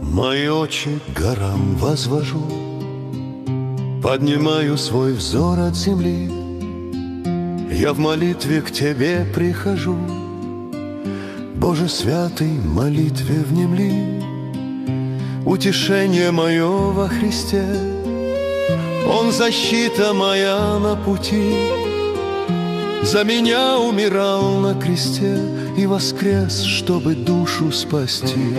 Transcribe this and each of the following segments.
Мои очи к горам возвожу, поднимаю свой взор от земли. Я в молитве к Тебе прихожу, Боже святый, молитве внемли. Утешение мое во Христе, Он защита моя на пути. За меня умирал на кресте и воскрес, чтобы душу спасти.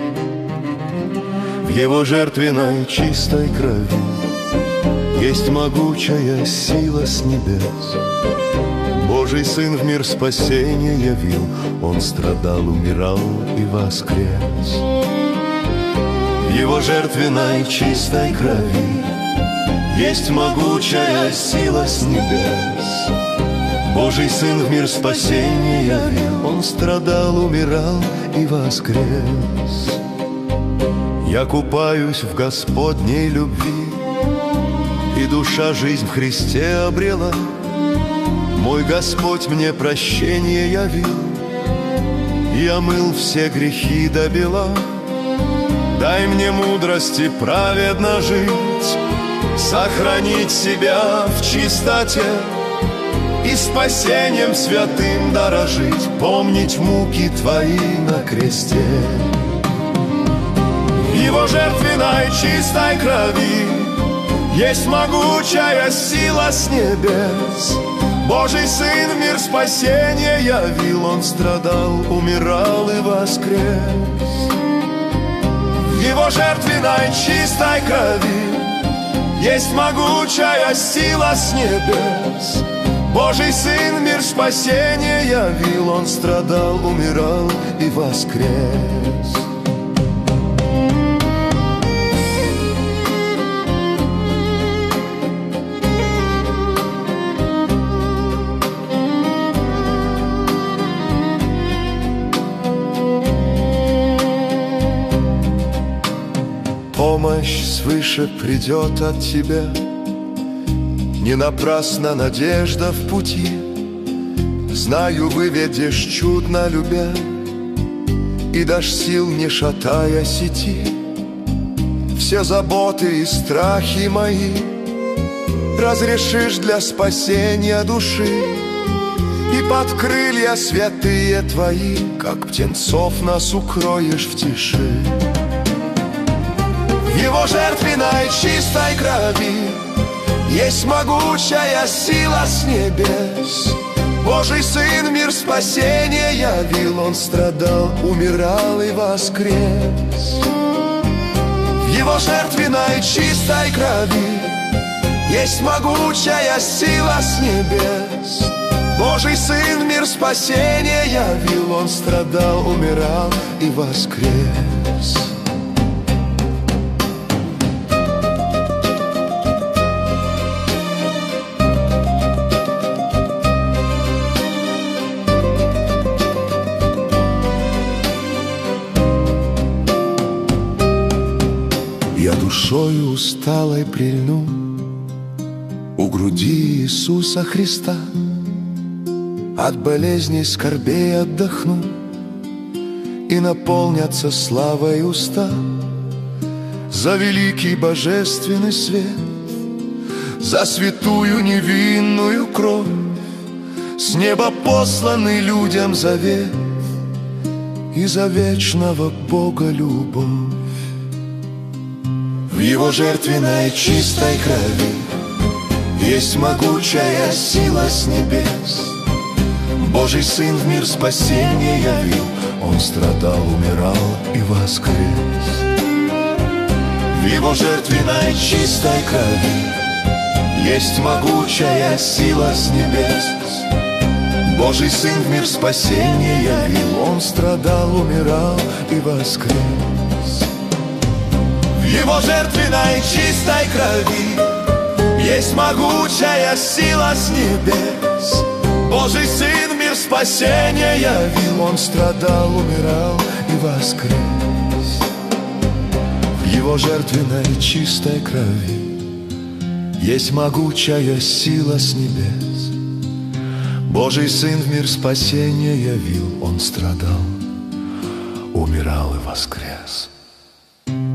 В Его жертвенной чистой крови есть могучая сила с небес. Божий Сын в мир спасения явил, Он страдал, умирал и воскрес. В Его жертвенной чистой крови есть могучая сила с небес. Божий Сын в мир спасения явил, Он страдал, умирал и воскрес. Я купаюсь в Господней любви, и душа жизнь в Христе обрела. Мой Господь мне прощение явил, и омыл все грехи до бела. Дай мне мудрости праведно жить, сохранить себя в чистоте и спасением святым дорожить, помнить муки Твои на кресте. В Его жертвенной чистой крови есть могучая сила с небес. Божий Сын в мир спасения явил, Он страдал, умирал и воскрес. В Его жертвенной чистой крови есть могучая сила с небес. Божий Сын в мир спасения явил, Он страдал, умирал и воскрес. Помощь свыше придет от Тебя, не напрасна надежда в пути. Знаю, выведешь чудно любя, и дашь сил, не шатаясь, идти. Все заботы и страхи мои разрешишь для спасения души, и под крылья святые Твои, как птенцов, нас укроешь в тиши. В Его жертвенной чистой крови есть могучая сила с небес. Божий Сын в мир спасения явил, Он страдал, умирал и воскрес. В Его жертвенной чистой крови есть могучая сила с небес. Божий Сын в мир спасения явил, Он страдал, умирал и воскрес. Я душою усталой прильну у груди Иисуса Христа, от болезней, скорбей отдохну, и наполнятся славой уста за великий божественный свет, за святую невинную кровь, с неба посланный людям завет, и за вечного Бога любовь. В Его жертвенной чистой крови есть могучая сила с небес. Божий Сын в мир спасения явил, Он страдал, умирал и воскрес. В Его жертвенной чистой крови есть могучая сила с небес. Божий Сын в мир спасения явил, Он страдал, умирал и воскрес. В Его жертвенной чистой крови есть могучая сила с небес. Божий Сын в мир спасения явил, Он страдал, умирал и воскрес. В Его жертвенной чистой крови есть могучая сила с небес. Божий Сын в мир спасения явил, Он страдал, умирал и воскрес.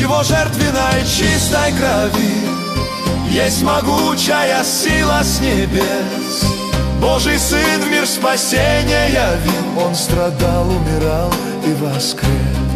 Его жертвенной чистой крови есть могучая сила с небес. Божий Сын в мир спасения явил. Он страдал, умирал и воскрес.